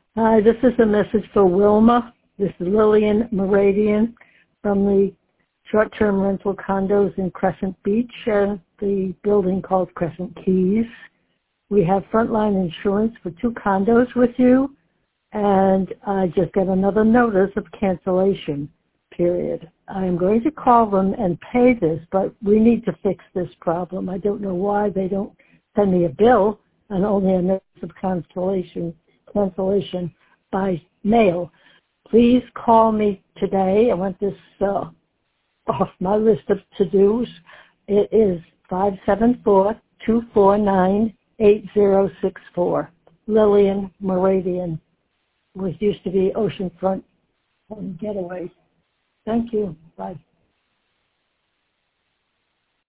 Hi, this is a message for Wilma. This is Lillian Meridian from the short-term rental condos in Crescent Beach and the building called Crescent Keys. We have frontline insurance for 2 condos with you, and I just got another notice of cancellation period. I am going to call them and pay this, but we need to fix this problem. I don't know why they don't send me a bill and only a notice of cancellation by mail. Please call me today. I want this off my list of to-dos. It is 574-249-8064. Lillian Meridian, which used to be Oceanfront Getaway. Thank you. Bye.